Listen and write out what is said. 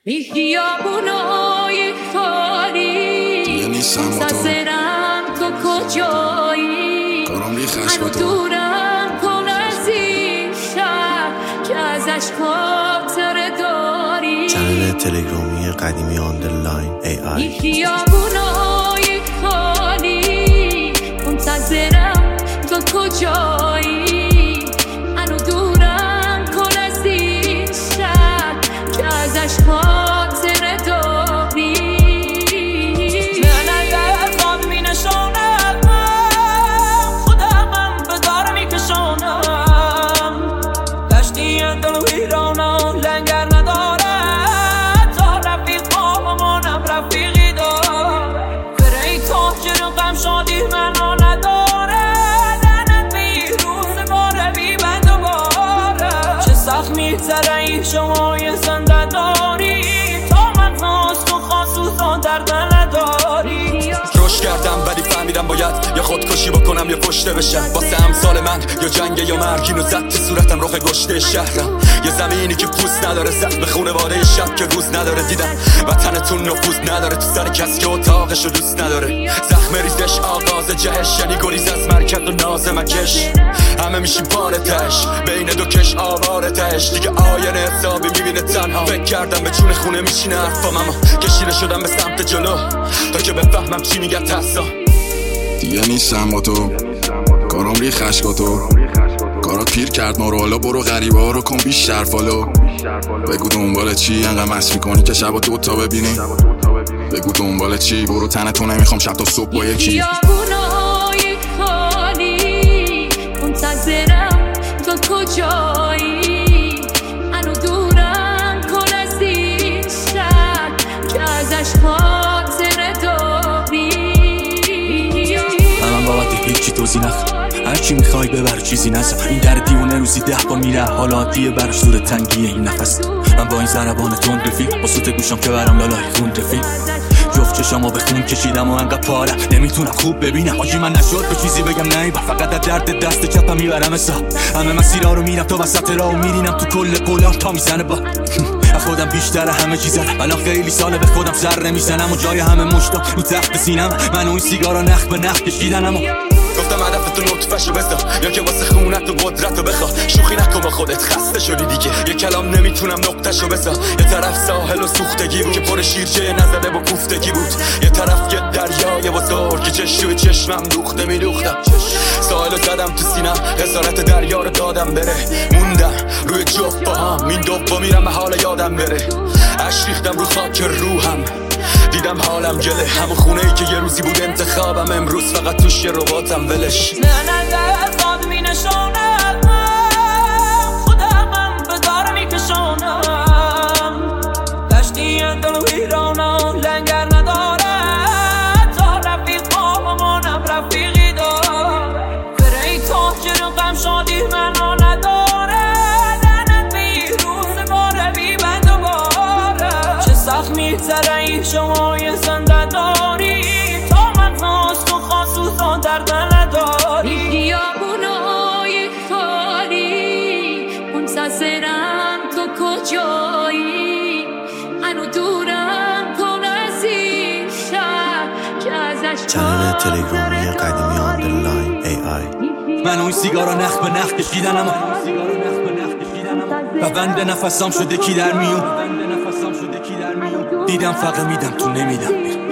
خیابونای خالی منتظرم تو کجایی منو دورم کن از این شهر که ازش خاطره داری چنل تلگرامی قدیمی آندرلاین AI خیابونای خالی منتظرم تو کجایی منو دورم کن از این شهر که ازش خاطره داری من در خواب می نشانم خودم به دار می کشانم دشتی اندر و ویرانم لنگر نداره تا رفیقام مامانم رفیقی داره بره ای تاجر غم شادی منو نداره لعنت بی روزگار بی بند و باره چه سخت میگذره این شمای زنده داری تا من خواست و خواست درد نداری روش کردم ولی فهمیدم باید یا خودکشی بکنم یا کشته بشم واسه امثال من یا جنگ یا مرگ اینو زد تو صورتم رخ گشته شهرم یه زمینی که پوست نداره زخم خونواده شب که روز نداره دیدم وطنتون نفوذ نداره تو سر کس که اتاقشو دوست نداره زخم ریزش آغاز جهش یعنی گریز از مرکز و ناز مکش همه میشی بارتش بین دو کش آوارتش دیگه آینه حسابی میبینه تنها فکر کردم به چون خونه میشینه حرفام اما کشیده شدم به سمت جلو تا که بفهمم چی میگه تحصا دیگه نیستم با تو کارم ری خشکا تو کارات پیر کرد ما رو حالا برو غریبه ها رو کن بیشتر فالو بگو دنبال چی انقدر مست میکنی که شب دوتا ببینی بگو دنبال چی برو تنتو نمیخوام شب تا صبح با یکی خیابونای خالی منتظرم تو کجایی منو دورم کن از این شهر که ازش خاطره داری من بابت هیچی توضیح نخوام هرچی میخوای ببر چیزی نزم این در دیونه روزی 10 بار میره حالاتیه برش دور تنگیه این نفس من با این ضربان تند رفیق با سوت گوشم که برم لالای خون رفیق جفت چشامو به خون کشیدم و انقدر پاره نمیتونم خوب ببینم آجی من نشد به چیزی بگم نه فقط از درد دست چپم میبرم حساب همه مسیرها رو میرم تا وسط راهو میرینم تو کل قولام تا میزنه با خودم بیشتره همه چیزم الان خیلی ساله به خودم سر نمیزنم و جای همه مشتا رو تخت سینم من و این سیگارا نخ به نخ کشیدنم گفتم هدفتو نطفه‌شو بذار یا که واسه خونت و قدرتو بخوا شوخی نکن با خودت خسته شدی دیگه یه کلام نمیتونم نقطه‌شو بذار یه طرف ساحل و سوختگی بود که پر شیرجه نزده با کوفتگی بود یه طرف یه دریای بزرگ که چشم چشمم دوخته میدوختم ساحلو زدم تو سینم خسارت دریا رو دادم بره موندم روی جفت با هم این دوبا میرم به حال یادم بره عشق ریختم رو خاک روحم دیدم حالم گله همون خونه ای که یه روزی بود انتخابم امروز فقط توش یه رباتم ولش من در خواب می نشانم خودم به دار می کشانم دشتی اندر و ویرانم لنگر نداره تا رفیقام مامانم رفیقی داره بره ای تاجر غم شادی منو نداره لعنت بی روزگار بی بند و باره چه سخت میگذره این شمای زنده داری تا من خواست و خواست درد نداری خیابونای خالی منتظرم تو کجایی منو دورم کن از این شهر که ازش چنل تلگرامی قدیمی آندرلاین AI من و این سیگارا نخ به نخ کشیدنم و بند نفسام شده کی در میون دیدم فقط میدم تو نمیدم